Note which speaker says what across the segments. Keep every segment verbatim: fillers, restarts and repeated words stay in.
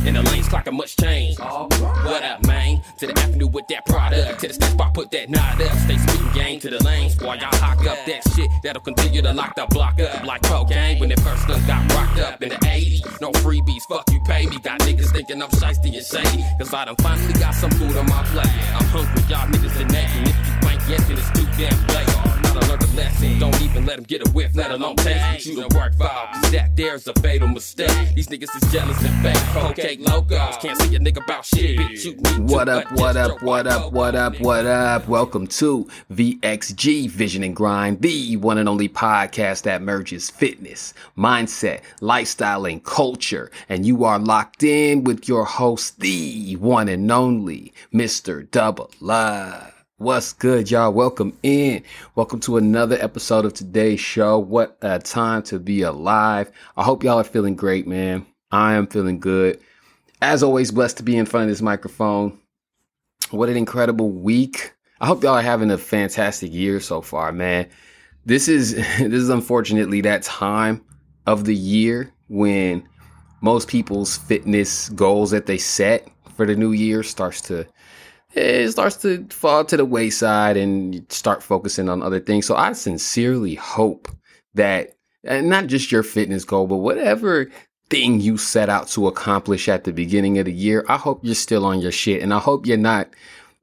Speaker 1: And the lanes clocking much change. What up, man? To the avenue with that product. To the step spot, put that knot up. Stay spitting game to the lanes. Boy, y'all hock up that shit that'll continue to lock the block up. Like cocaine when it first done got rocked up in the eighties. No freebies, fuck you pay me. Got niggas thinking I'm shiesty and shady. Cause I done finally got some food on my plate. I'm hungry, y'all niggas are naked. If you ain't yet, then it's too damn late. Now I learned a lesson. Don't even let them get a whiff, let alone taste. You done work foul, cause that there's a fatal mistake. These niggas is jealous and fake. Cocaine locos. Can't see a nigga about shit. Bitch, you need
Speaker 2: What up, what up, what up, what up, what up? Welcome to V X G Vision and Grind, the one and only podcast that merges fitness, mindset, lifestyle, and culture. And you are locked in with your host, the one and only Mister Double Love. What's good, y'all? Welcome in. Welcome to another episode of today's show. What a time to be alive. I hope y'all are feeling great, man. I am feeling good. As always, blessed to be in front of this microphone. What an incredible week. I hope y'all are having a fantastic year so far, man. This is this is unfortunately that time of the year when most people's fitness goals that they set for the new year starts to it starts to fall to the wayside and you start focusing on other things. So I sincerely hope that, and not just your fitness goal, but whatever thing you set out to accomplish at the beginning of the year, I hope you're still on your shit. And I hope you're not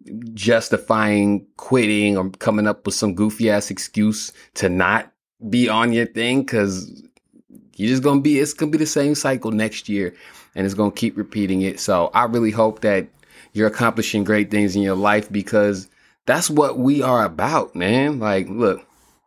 Speaker 2: justifying quitting or coming up with some goofy ass excuse to not be on your thing, because you're just going to be, it's going to be the same cycle next year and it's going to keep repeating it. So I really hope that you're accomplishing great things in your life, because that's what we are about, man. Like, look,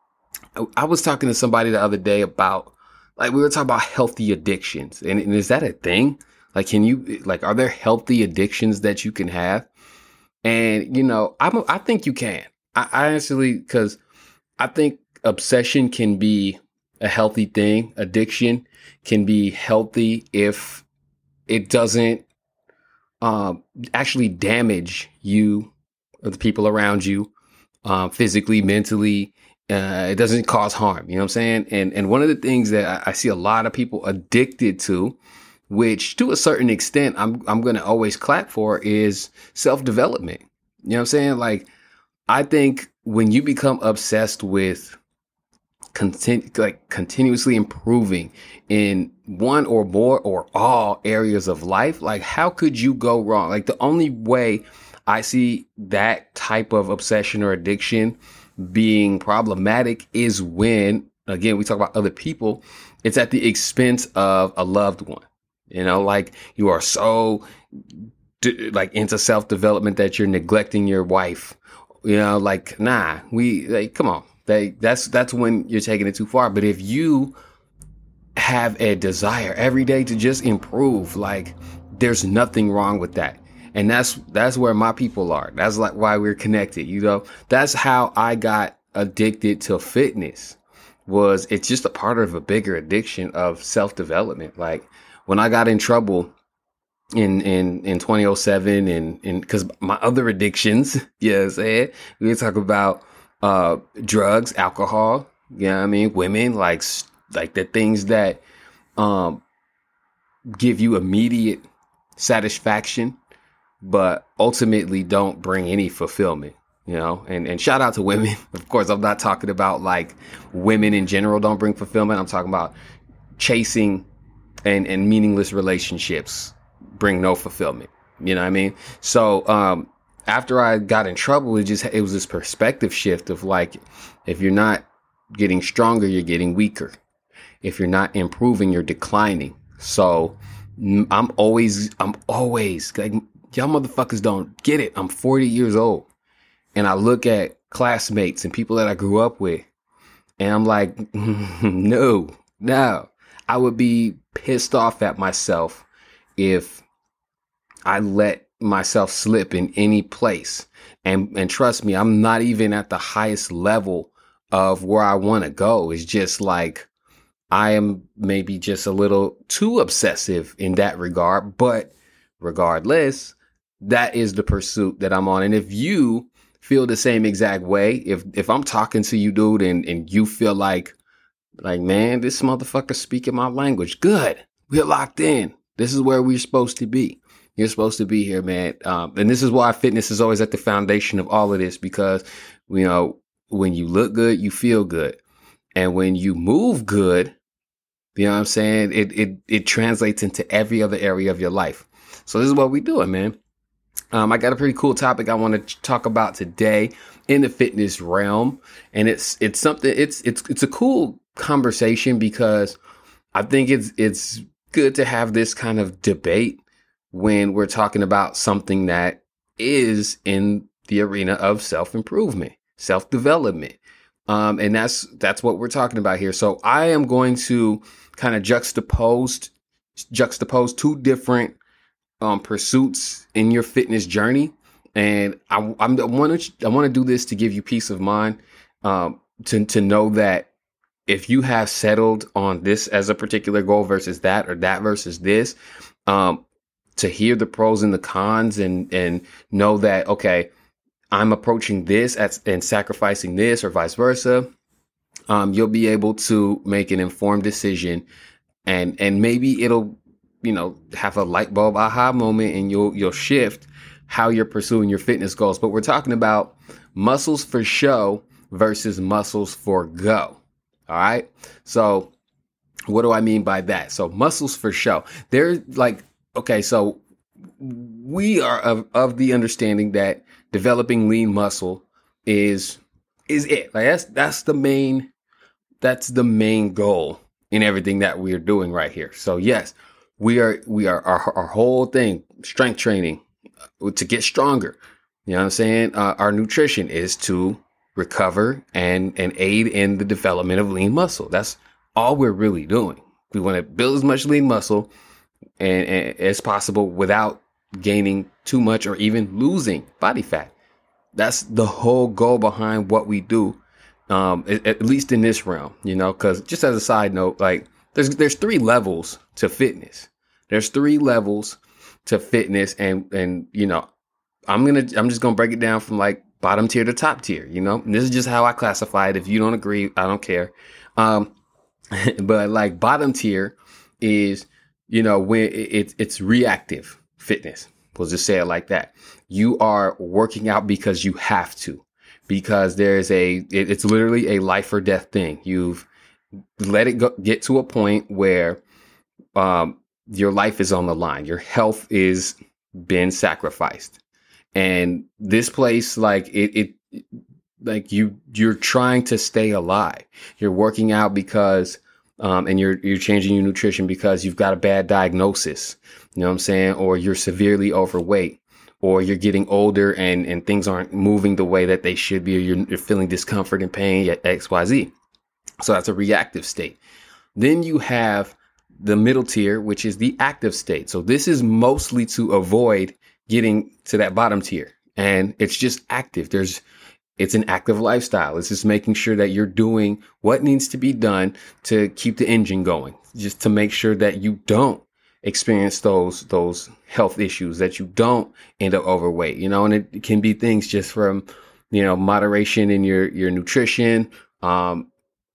Speaker 2: I was talking to somebody the other day about, like, we were talking about healthy addictions. And, and is that a thing? Like, can you, like, are there healthy addictions that you can have? And, you know, I'm, I think you can. I, I honestly, because I think obsession can be a healthy thing. Addiction can be healthy if it doesn't Um, actually damage you or the people around you, um, physically, mentally. Uh, it doesn't cause harm. You know what I'm saying? And and one of the things that I, I see a lot of people addicted to, which to a certain extent I'm I'm going to always clap for, is self-development. You know what I'm saying? Like, I think when you become obsessed with content, like continuously improving in one or more or all areas of life, like, how could you go wrong? Like, the only way I see that type of obsession or addiction being problematic is when, again, we talk about other people, it's at the expense of a loved one. You know, like, you are so like into self-development that you're neglecting your wife. You know, like, nah, we like, come on. They, that's that's when you're taking it too far. But if you have a desire every day to just improve, like, there's nothing wrong with that. And that's that's where my people are. That's like why we're connected. You know, that's how I got addicted to fitness. Was it's just a part of a bigger addiction of self-development. Like, when I got in trouble in in in twenty oh seven, and and because my other addictions, you know what I'm saying, we talk about Uh, drugs, alcohol, you know what I mean? Women, like, like the things that, um, give you immediate satisfaction, but ultimately don't bring any fulfillment, you know? And, and shout out to women. Of course, I'm not talking about like women in general don't bring fulfillment. I'm talking about chasing and, and meaningless relationships bring no fulfillment. You know what I mean? So, um, after I got in trouble, it just, it was this perspective shift of like, if you're not getting stronger, you're getting weaker. If you're not improving, you're declining. So I'm always, I'm always like, y'all motherfuckers don't get it. I'm forty years old and I look at classmates and people that I grew up with and I'm like, no, no, I would be pissed off at myself if I let myself slip in any place. And and trust me, I'm not even at the highest level of where I want to go. It's just like, I am maybe just a little too obsessive in that regard. But regardless, that is the pursuit that I'm on. And if you feel the same exact way, if if I'm talking to you, dude, and, and you feel like, like, man, this motherfucker speaking my language, good, we're locked in. This is where we're supposed to be. You're supposed to be here, man. Um, and this is why fitness is always at the foundation of all of this, because, you know, when you look good, you feel good. And when you move good, you know what I'm saying? It, it, it translates into every other area of your life. So this is what we're doing, man. Um, I got a pretty cool topic I want to talk about today in the fitness realm. And it's, it's something, it's, it's, it's a cool conversation, because I think it's, it's good to have this kind of debate when we're talking about something that is in the arena of self-improvement, self-development. Um, and that's, that's what we're talking about here. So I am going to kind of juxtapose, juxtapose two different um, pursuits in your fitness journey. And I, I'm, I want to, I want to do this to give you peace of mind, um, to, to know that if you have settled on this as a particular goal versus that, or that versus this, um, to hear the pros and the cons, and, and know that, okay, I'm approaching this at, and sacrificing this, or vice versa. Um, you'll be able to make an informed decision, and, and maybe it'll, you know, have a light bulb aha moment, and you'll, you'll shift how you're pursuing your fitness goals. But we're talking about muscles for show versus muscles for go. All right. So what do I mean by that? So muscles for show, they're like, okay, so we are of, of the understanding that developing lean muscle is is it. Like that's that's the main that's the main goal in everything that we are doing right here. So yes, we are we are our, our whole thing, strength training, uh, to get stronger. You know what I'm saying? Uh, our nutrition is to recover and and aid in the development of lean muscle. That's all we're really doing. We want to build as much lean muscle And, and as possible without gaining too much or even losing body fat. That's the whole goal behind what we do, um, at, at least in this realm, you know, because just as a side note, like there's there's three levels to fitness. There's three levels to fitness. And, and you know, I'm going to I'm just going to break it down from like bottom tier to top tier, you know, and this is just how I classify it. If you don't agree, I don't care. Um, but like bottom tier is, you know, when it's it's reactive fitness. We'll just say it like that. You are working out because you have to, because there's a, it, it's literally a life or death thing. You've let it go, get to a point where um, your life is on the line. Your health is been sacrificed. And this place, like it, it, like you, you're trying to stay alive. You're working out because Um, and you're you're changing your nutrition because you've got a bad diagnosis, you know what I'm saying? Or you're severely overweight, or you're getting older and, and things aren't moving the way that they should be, or you're, you're feeling discomfort and pain at X Y Z. So that's a reactive state. Then you have the middle tier, which is the active state. So this is mostly to avoid getting to that bottom tier. And it's just active. There's It's an active lifestyle. It's just making sure that you're doing what needs to be done to keep the engine going, just to make sure that you don't experience those, those health issues, that you don't end up overweight, you know, and it can be things just from, you know, moderation in your, your nutrition, um,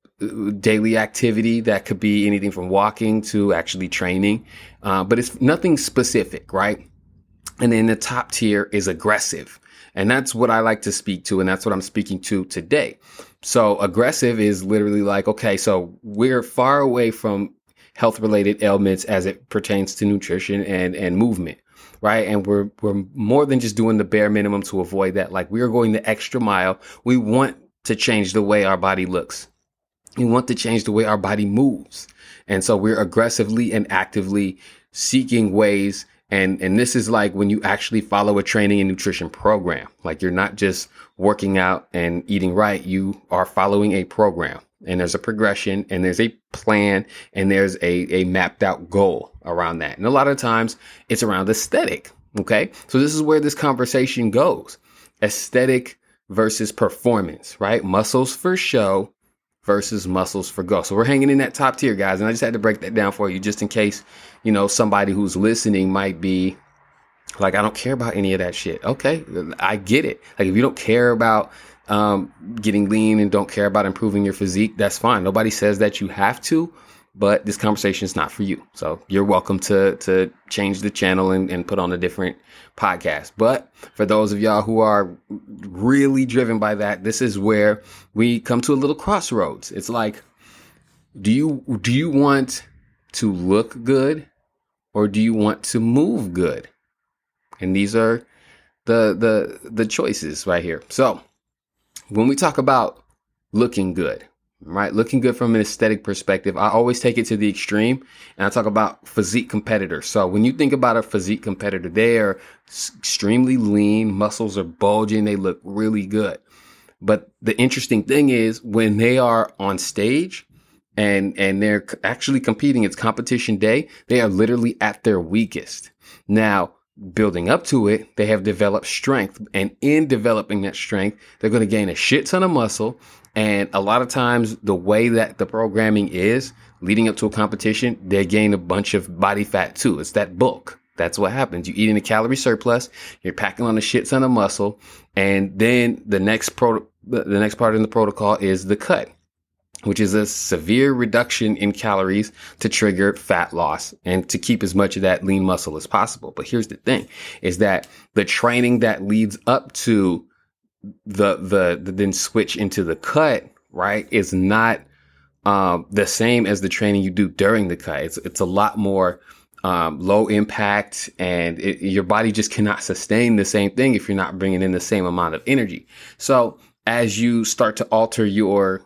Speaker 2: daily activity that could be anything from walking to actually training. Uh, but it's nothing specific, right? And then the top tier is aggressive. And that's what I like to speak to. And that's what I'm speaking to today. So aggressive is literally like, okay, so we're far away from health related ailments as it pertains to nutrition and, and movement, right? And we're, we're more than just doing the bare minimum to avoid that. Like we are going the extra mile. We want to change the way our body looks. We want to change the way our body moves. And so we're aggressively and actively seeking ways. And and this is like when you actually follow a training and nutrition program, like you're not just working out and eating right. You are following a program, and there's a progression, and there's a plan, and there's a, a mapped out goal around that. And a lot of times it's around aesthetic. OK, so this is where this conversation goes. Aesthetic versus performance, right? Muscles for show versus muscles for go. So we're hanging in that top tier, guys. And I just had to break that down for you just in case, you know, somebody who's listening might be like, I don't care about any of that shit. Okay, I get it. Like if you don't care about um, getting lean and don't care about improving your physique, that's fine. Nobody says that you have to. but this conversation is not for you. So you're welcome to to change the channel and, and put on a different podcast. But for those of y'all who are really driven by that, this is where we come to a little crossroads. It's like, do you do you want to look good or do you want to move good? And these are the the the choices right here. So when we talk about looking good, right? Looking good from an aesthetic perspective, I always take it to the extreme and I talk about physique competitors. So when you think about a physique competitor, they are extremely lean, muscles are bulging, they look really good. But the interesting thing is when they are on stage and, and they're actually competing, it's competition day, they are literally at their weakest. Now, building up to it, they have developed strength. And in developing that strength, they're going to gain a shit ton of muscle. And a lot of times the way that the programming is leading up to a competition, they gain a bunch of body fat too. It's that bulk. That's what happens. You eat in a calorie surplus, you're packing on a shit ton of muscle. And then the next pro, the next part in the protocol is the cut, which is a severe reduction in calories to trigger fat loss and to keep as much of that lean muscle as possible. But here's the thing is that the training that leads up to the, the, the then switch into the cut, right, is not, um, the same as the training you do during the cut. It's, it's a lot more, um, low impact and it, your body just cannot sustain the same thing if you're not bringing in the same amount of energy. So as you start to alter your,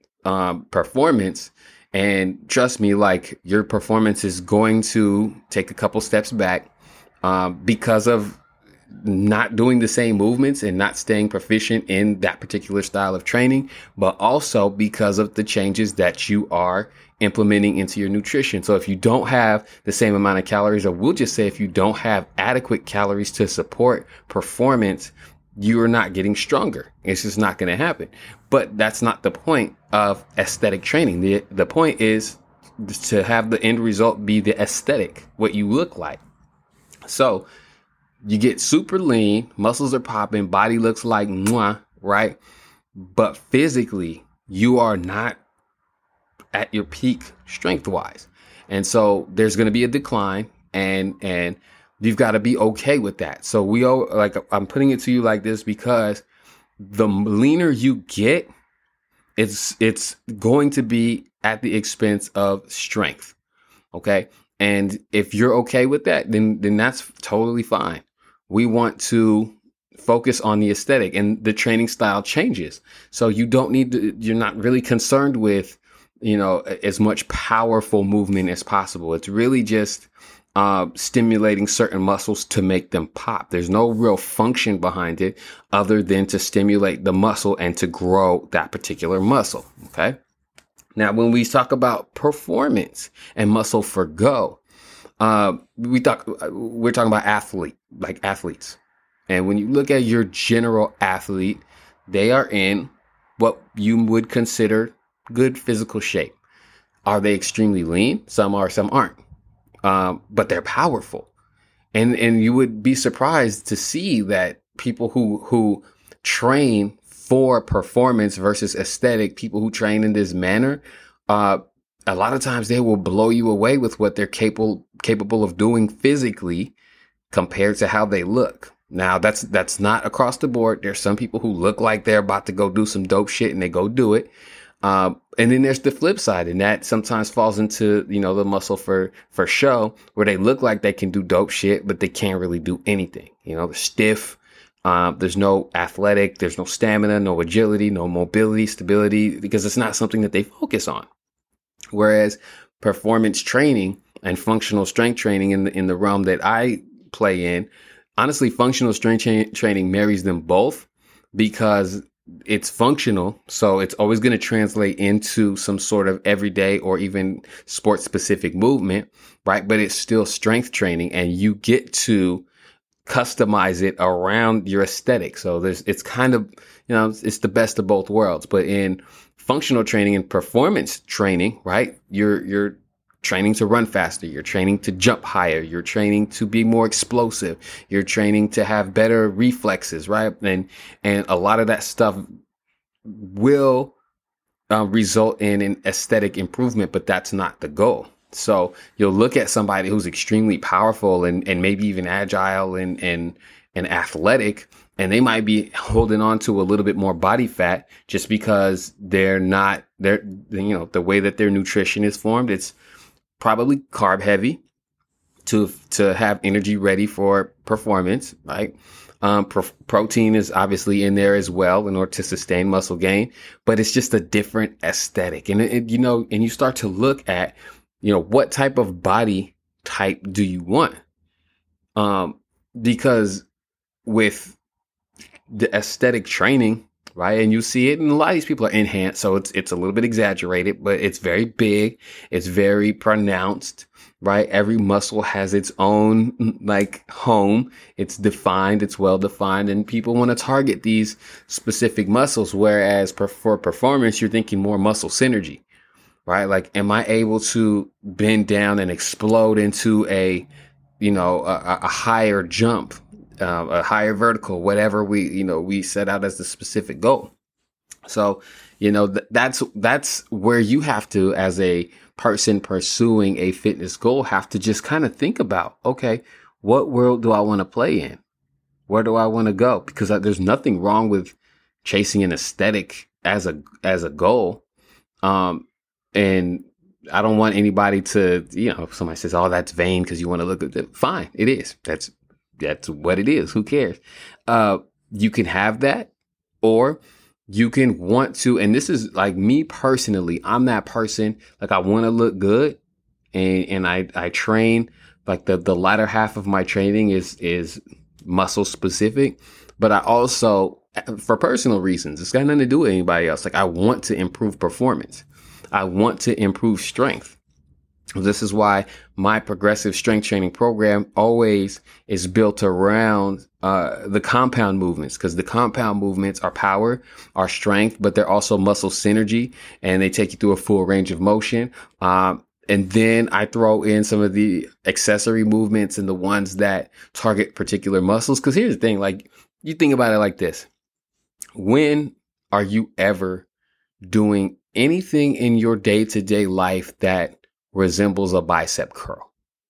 Speaker 2: um, performance, and trust me, like your performance is going to take a couple steps back, um, because of not doing the same movements and not staying proficient in that particular style of training, but also because of the changes that you are implementing into your nutrition. So if you don't have the same amount of calories, or we'll just say if you don't have adequate calories to support performance, you are not getting stronger. It's just not going to happen. But that's not the point of aesthetic training. The, the point is to have the end result be the aesthetic, what you look like. So you get super lean, muscles are popping, body looks like mwah, right? But physically, you are not at your peak strength wise. And so there's going to be a decline, and, and you've got to be okay with that. So we all, like, I'm putting it to you like this because the leaner you get, it's, it's going to be at the expense of strength. Okay. And if you're okay with that, then, then that's totally fine. We want to focus on the aesthetic, and the training style changes. So you don't need to, you're not really concerned with, you know, as much powerful movement as possible. It's really just uh, stimulating certain muscles to make them pop. There's no real function behind it other than to stimulate the muscle and to grow that particular muscle. Okay. Now, when we talk about performance and muscle for go, uh, we talk, we're talking about athlete, like athletes. And when you look at your general athlete, they are in what you would consider good physical shape. Are they extremely lean? Some are, some aren't. Um, but they're powerful. And, and you would be surprised to see that people who, who train for performance versus aesthetic, people who train in this manner, uh, a lot of times they will blow you away with what they're capable, capable of doing physically compared to how they look. Now that's, that's not across the board. There's some people who look like they're about to go do some dope shit and they go do it. Um, and then there's the flip side, and that sometimes falls into, you know, the muscle for, for show, where they look like they can do dope shit, but they can't really do anything. You know, they're stiff. Um, there's no athletic, there's no stamina, no agility, no mobility, stability, because it's not something that they focus on. Whereas performance training and functional strength training in the, in the realm that I play in, honestly, functional strength tra- training marries them both because it's functional. So it's always going to translate into some sort of everyday or even sport specific movement, right? But it's still strength training, and you get to customize it around your aesthetic. So there's, it's kind of, you know, it's the best of both worlds. But in functional training and performance training, right, you're, you're training to run faster. You're training to jump higher. You're training to be more explosive. You're training to have better reflexes, right? And, and a lot of that stuff will uh, result in an aesthetic improvement, but that's not the goal. So you'll look at somebody who's extremely powerful and, and maybe even agile and, and, and athletic, and they might be holding on to a little bit more body fat just because they're not, they're, you know, the way that their nutrition is formed, it's probably carb heavy to, to have energy ready for performance, right? Um, pro- protein is obviously in there as well in order to sustain muscle gain, but it's just a different aesthetic. And, it, you know, and you start to look at, you know, what type of body type do you want? Um, because with the aesthetic training, right? And you see it, and a lot of these people are enhanced. So it's, it's a little bit exaggerated, but it's very big. It's very pronounced, right? Every muscle has its own like home. It's defined. It's well defined, and people want to target these specific muscles. Whereas per, for performance, you're thinking more muscle synergy. Right? Like, am I able to bend down and explode into a, you know, a, a higher jump, uh, a higher vertical, whatever we, you know, we set out as the specific goal. So, you know, th- that's, that's where you have to, as a person pursuing a fitness goal, have to just kind of think about, okay, what world do I want to play in? Where do I want to go? Because uh, there's nothing wrong with chasing an aesthetic as a, as a goal. Um, And I don't want anybody to, you know, if somebody says, oh, that's vain because you want to look at it. Fine. It is. That's, that's what it is. Who cares? Uh, you can have that, or you can want to, and this is like me personally, I'm that person. Like, I want to look good, and, and I, I train, like the, the latter half of my training is, is muscle specific, but I also, for personal reasons, it's got nothing to do with anybody else. Like, I want to improve performance. I want to improve strength. This is why my progressive strength training program always is built around uh, the compound movements, because the compound movements are power, are strength, but they're also muscle synergy, and they take you through a full range of motion. Um, and then I throw in some of the accessory movements and the ones that target particular muscles. Because here's the thing, like, you think about it like this. When are you ever doing anything in your day-to-day life that resembles a bicep curl?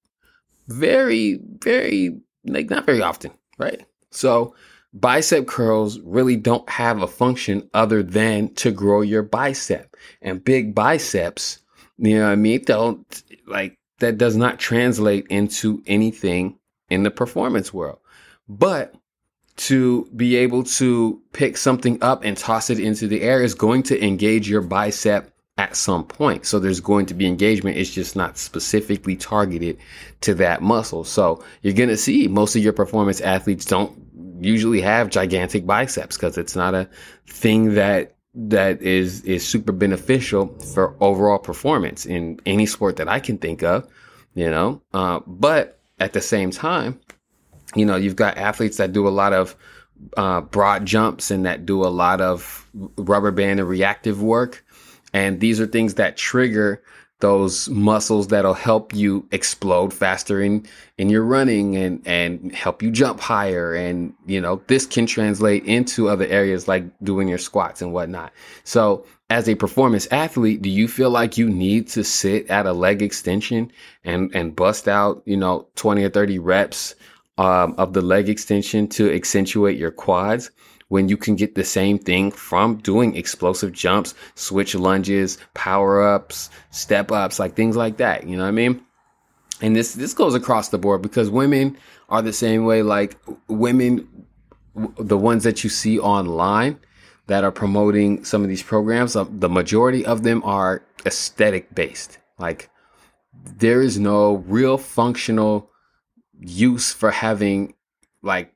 Speaker 2: Very, very, like, not very often, right? So bicep curls really don't have a function other than to grow your bicep. And big biceps, you know what I mean? Don't, like, that does not translate into anything in the performance world. But to be able to pick something up and toss it into the air is going to engage your bicep at some point. So there's going to be engagement. It's just not specifically targeted to that muscle. So you're going to see most of your performance athletes don't usually have gigantic biceps, because it's not a thing that that is, is super beneficial for overall performance in any sport that I can think of, you know, uh, but at the same time, you know, you've got athletes that do a lot of uh, broad jumps and that do a lot of rubber band and reactive work. And these are things that trigger those muscles that'll help you explode faster in, in your running and, and help you jump higher. And, you know, this can translate into other areas like doing your squats and whatnot. So as a performance athlete, do you feel like you need to sit at a leg extension and, and bust out, you know, twenty or thirty reps Um, of the leg extension to accentuate your quads, when you can get the same thing from doing explosive jumps, switch lunges, power ups, step ups, like things like that? You know what I mean? And this, this goes across the board, because women are the same way. Like, women, the ones that you see online that are promoting some of these programs, uh, the majority of them are aesthetic based. Like, there is no real functional use for having like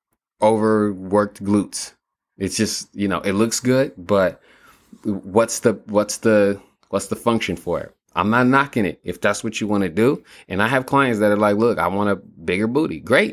Speaker 2: overworked glutes. It's just, you know, it looks good, but what's the what's the what's the function for it? I'm not knocking it if that's what you want to do. And I have clients that are like, look, I want a bigger booty. Great.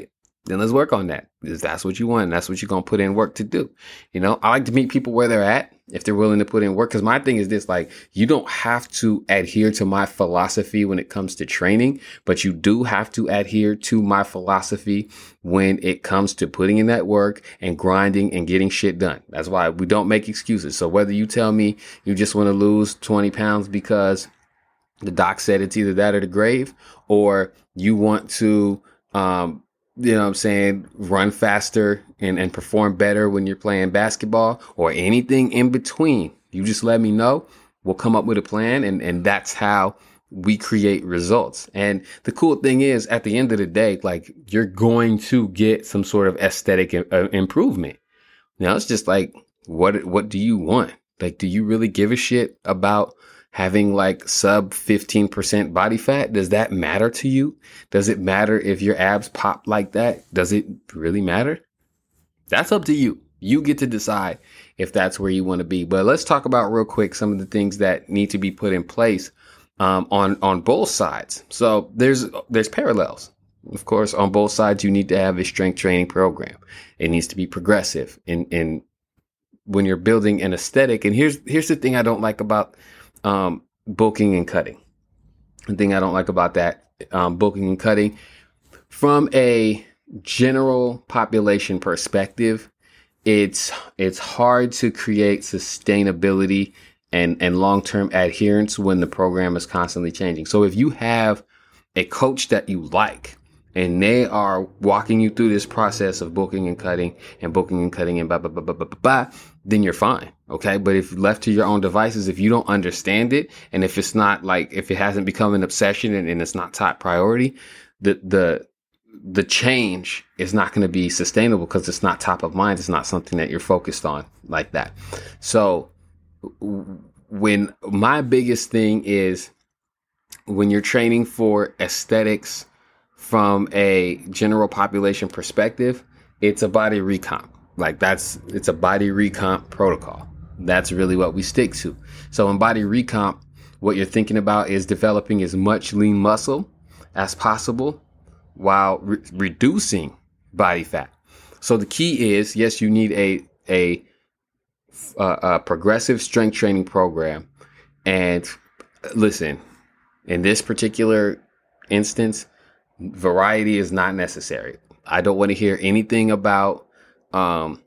Speaker 2: then let's work on that. Because that's what you want. And that's what you're going to put in work to do. You know, I like to meet people where they're at if they're willing to put in work. Because my thing is this, like, you don't have to adhere to my philosophy when it comes to training, but you do have to adhere to my philosophy when it comes to putting in that work and grinding and getting shit done. That's why we don't make excuses. So whether you tell me you just want to lose twenty pounds because the doc said it's either that or the grave, or you want to, um, you know what I'm saying, run faster and, and perform better when you're playing basketball, or anything in between, you just let me know. We'll come up with a plan, and, and that's how we create results. And the cool thing is, at the end of the day, like, you're going to get some sort of aesthetic uh, improvement. Now, it's just like, what what do you want? Like, do you really give a shit about having like sub fifteen percent body fat? Does that matter to you? Does it matter if your abs pop like that? Does it really matter? That's up to you. You get to decide if that's where you want to be. But let's talk about real quick some of the things that need to be put in place um, on, on both sides. So there's, there's parallels. Of course, on both sides, you need to have a strength training program. It needs to be progressive in, in when you're building an aesthetic. And here's, here's the thing I don't like about Um, bulking and cutting. The thing I don't like about that, um, bulking and cutting, from a general population perspective, it's it's hard to create sustainability and, and long-term adherence when the program is constantly changing. So if you have a coach that you like, and they are walking you through this process of bulking and cutting and bulking and cutting and blah, blah, blah, blah, blah, blah, blah, then you're fine. Okay. But if left to your own devices, if you don't understand it, and if it's not like, if it hasn't become an obsession and, and it's not top priority, the, the, the change is not going to be sustainable because it's not top of mind. It's not something that you're focused on like that. So when my biggest thing is, when you're training for aesthetics, from a general population perspective, it's a body recomp. Like that's, it's a body recomp protocol. That's really what we stick to. So in body recomp, what you're thinking about is developing as much lean muscle as possible while re- reducing body fat. So the key is, yes, you need a, a, a, a progressive strength training program. And listen, in this particular instance, variety is not necessary. I don't want to hear anything about um,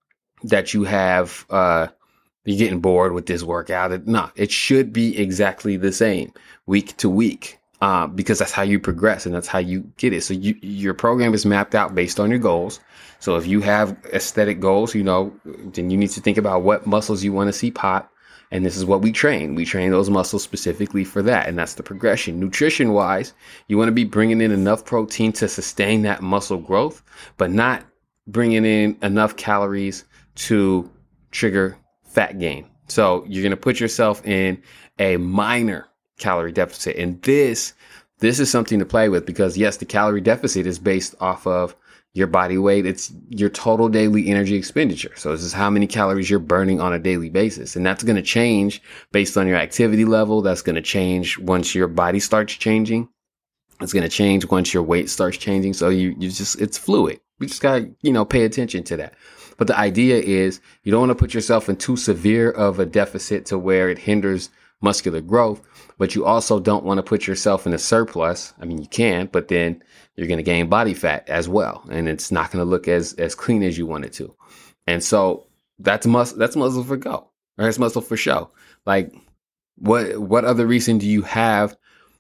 Speaker 2: that you have, uh, you're getting bored with this workout. No, it should be exactly the same week to week, uh, because that's how you progress and that's how you get it. So you, your program is mapped out based on your goals. So if you have aesthetic goals, you know, then you need to think about what muscles you want to see pop. And this is what we train. We train those muscles specifically for that. And that's the progression. Nutrition wise, you want to be bringing in enough protein to sustain that muscle growth, but not bringing in enough calories to trigger fat gain. So you're going to put yourself in a minor calorie deficit. And this, this is something to play with because yes, the calorie deficit is based off of your body weight. It's your total daily energy expenditure. So this is how many calories you're burning on a daily basis. And that's going to change based on your activity level. That's going to change once your body starts changing. It's going to change once your weight starts changing. So you, you just, it's fluid. We just got to, you know, pay attention to that. But the idea is you don't want to put yourself in too severe of a deficit to where it hinders muscular growth, but you also don't want to put yourself in a surplus. I mean, you can, but then you're going to gain body fat as well. And it's not going to look as, as clean as you want it to. And so that's muscle, that's muscle for go, or it's muscle for show. Like what, what other reason do you have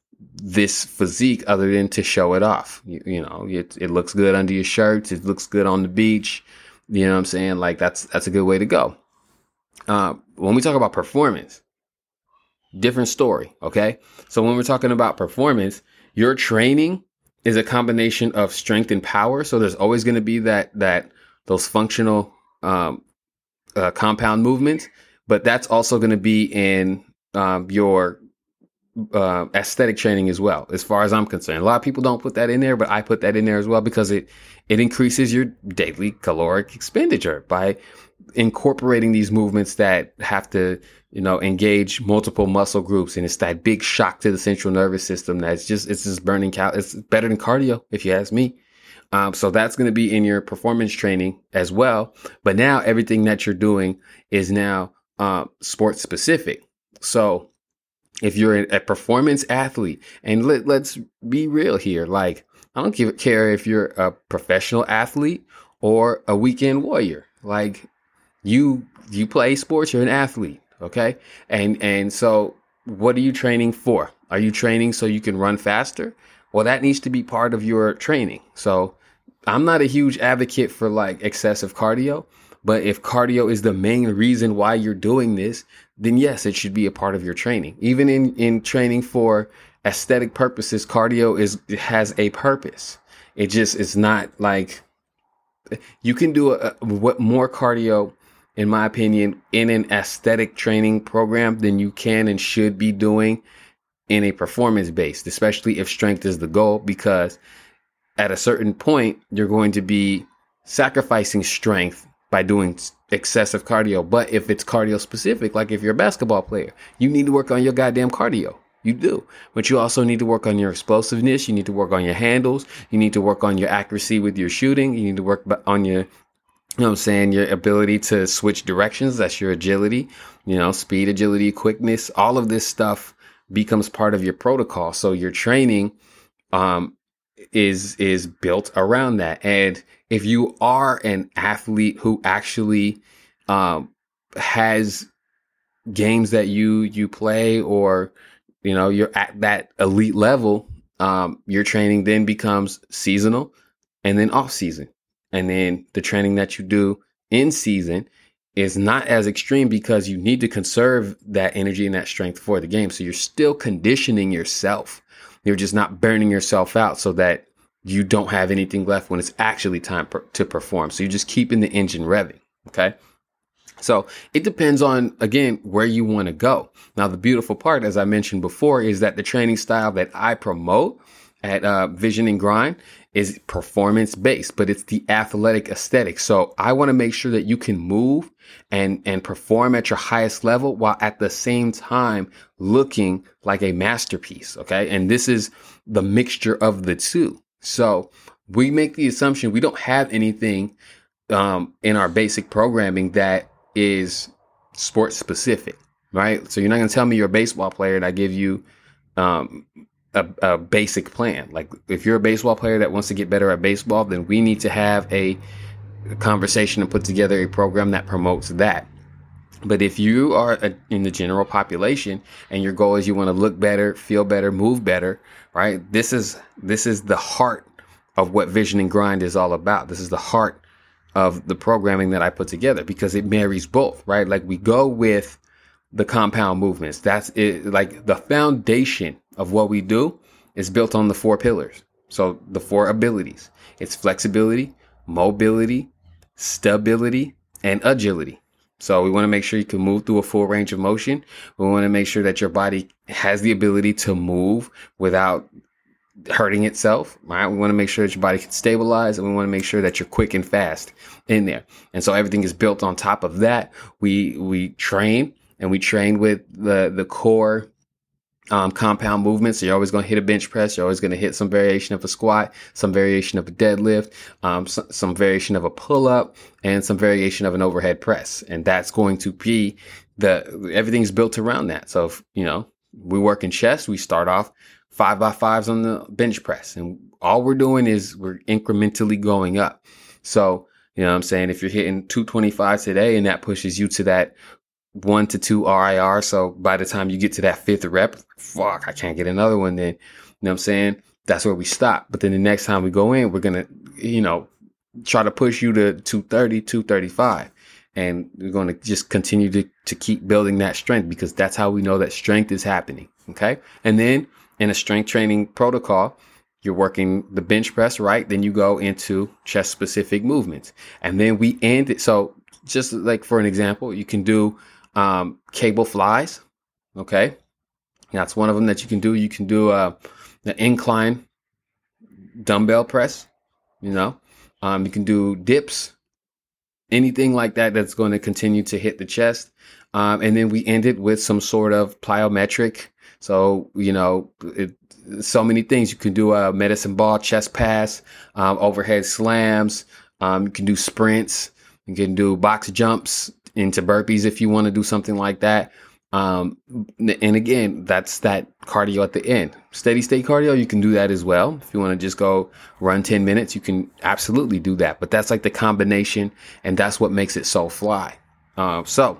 Speaker 2: this physique other than to show it off? You, you know, it, it looks good under your shirts. It looks good on the beach. You know what I'm saying? Like that's, that's a good way to go. Uh, when we talk about performance, different story. Okay. So when we're talking about performance, your training is a combination of strength and power. So there's always going to be that, that those functional, um, uh, compound movements, but that's also going to be in, um, your, uh, aesthetic training as well, as far as I'm concerned. A lot of people don't put that in there, but I put that in there as well because it, it increases your daily caloric expenditure by incorporating these movements that have to, you know, engage multiple muscle groups. And it's that big shock to the central nervous system that's just, it's just burning cal. It's better than cardio, if you ask me. Um, so that's going to be in your performance training as well. But now everything that you're doing is now uh, sports specific. So if you're a performance athlete, and let, let's be real here, like, I don't give, care if you're a professional athlete or a weekend warrior. Like, you you play sports, you're an athlete, okay? And and so what are you training for? Are you training so you can run faster? Well, that needs to be part of your training. So I'm not a huge advocate for like excessive cardio, but if cardio is the main reason why you're doing this, then yes, it should be a part of your training. Even in, in training for aesthetic purposes, cardio is has a purpose. It just is not like you can do a, what more cardio, in my opinion, in an aesthetic training program than you can and should be doing in a performance based, especially if strength is the goal, because at a certain point, you're going to be sacrificing strength by doing excessive cardio. But if it's cardio specific, like if you're a basketball player, you need to work on your goddamn cardio. You do. But you also need to work on your explosiveness. You need to work on your handles. You need to work on your accuracy with your shooting. You need to work on your, you know what I'm saying, your ability to switch directions. That's your agility, you know, speed, agility, quickness. All of this stuff becomes part of your protocol. So your training um, is is built around that. And if you are an athlete who actually um, has games that you you play, or you know, you're at that elite level, um, your training then becomes seasonal and then off season. And then the training that you do in season is not as extreme because you need to conserve that energy and that strength for the game. So you're still conditioning yourself. You're just not burning yourself out so that you don't have anything left when it's actually time per- to perform. So you're just keeping the engine revving. Okay. So it depends on, again, where you want to go. Now, the beautiful part, as I mentioned before, is that the training style that I promote at uh, Vision and Grind is performance based, but it's the athletic aesthetic. So I want to make sure that you can move and, and perform at your highest level while at the same time looking like a masterpiece. Okay. And this is the mixture of the two. So we make the assumption we don't have anything um, in our basic programming that is sports specific, right? So you're not going to tell me you're a baseball player and I give you um, a, a basic plan. Like if you're a baseball player that wants to get better at baseball, then we need to have a conversation and put together a program that promotes that. But if you are a, in the general population and your goal is you want to look better, feel better, move better, right? This is this is the heart of what Vision and Grind is all about. This is the heart of the programming that I put together because it marries both, right? Like we go with the compound movements. That's it. Like the foundation of what we do is built on the four pillars. So the four abilities, it's flexibility, mobility, stability, and agility. So we want to make sure you can move through a full range of motion. We want to make sure that your body has the ability to move without hurting itself, right? We want to make sure that your body can stabilize, and we want to make sure that you're quick and fast in there. And so everything is built on top of that. We we train and we train with the the core um, compound movements. So you're always going to hit a bench press. You're always going to hit some variation of a squat, some variation of a deadlift, um, some, some variation of a pull up, and some variation of an overhead press. And that's going to be the everything's built around that. So if, you know, we work in chest, we start off five by fives on the bench press. And all we're doing is we're incrementally going up. So, you know what I'm saying? If you're hitting two twenty-five today and that pushes you to that one to two R I R. So by the time you get to that fifth rep, fuck, I can't get another one then. You know what I'm saying? That's where we stop. But then the next time we go in, we're going to, you know, try to push you to two thirty, two thirty-five. And we're going to just continue to, to keep building that strength because that's how we know that strength is happening. Okay. And then in a strength training protocol, you're working the bench press, right? Then you go into chest specific movements. And then we end it. So just like for an example, you can do um, cable flies. Okay. That's one of them that you can do. You can do uh, an incline dumbbell press, you know, um, you can do dips, anything like that that's going to continue to hit the chest. Um, and then we end it with some sort of plyometric. So, you know, it, so many things. You can do a medicine ball, chest pass, um, overhead slams. Um, you can do sprints. You can do box jumps into burpees if you want to do something like that. Um, and again, that's that cardio at the end. Steady state cardio, you can do that as well. If you want to just go run ten minutes, you can absolutely do that. But that's like the combination, and that's what makes it so fly. Um, so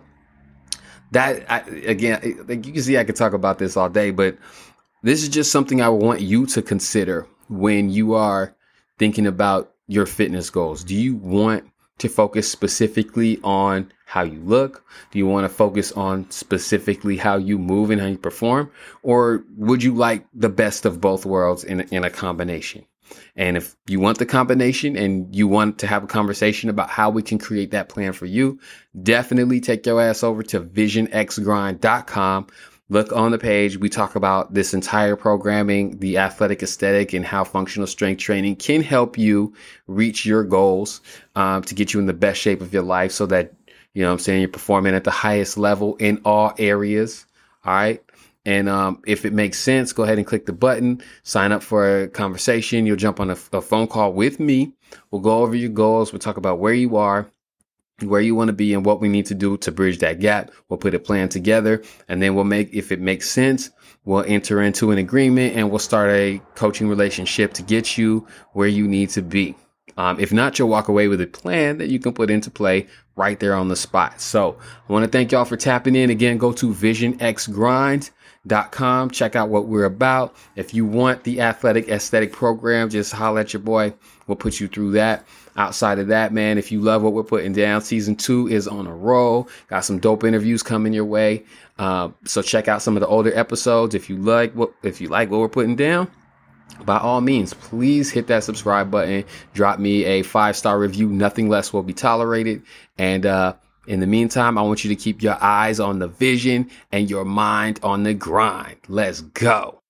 Speaker 2: that, I, again, like you can see, I could talk about this all day, but this is just something I want you to consider when you are thinking about your fitness goals. Do you want to focus specifically on how you look? Do you want to focus on specifically how you move and how you perform? Or would you like the best of both worlds in, in a combination? And if you want the combination and you want to have a conversation about how we can create that plan for you, definitely take your ass over to vision x grind dot com. Look on the page. We talk about this entire programming, the athletic aesthetic, and how functional strength training can help you reach your goals, um, to get you in the best shape of your life so that, you know what I'm saying, you're performing at the highest level in all areas. All right. And um, if it makes sense, go ahead and click the button, sign up for a conversation. You'll jump on a, a phone call with me. We'll go over your goals. We'll talk about where you are, where you want to be, and what we need to do to bridge that gap. We'll put a plan together, and then we'll make, if it makes sense, we'll enter into an agreement and we'll start a coaching relationship to get you where you need to be. Um, if not, you'll walk away with a plan that you can put into play right there on the spot. So I want to thank y'all for tapping in. Again, go to vision x grind dot com. Check out what we're about. If you want the athletic aesthetic program, just holler at your boy. We'll put you through that. Outside of that, man, if you love what we're putting down, season two is on a roll. Got some dope interviews coming your way. Uh, so check out some of the older episodes. If you like what, if you like what we're putting down, by all means, please hit that subscribe button. Drop me a five-star review. Nothing less will be tolerated. And uh, in the meantime, I want you to keep your eyes on the vision and your mind on the grind. Let's go.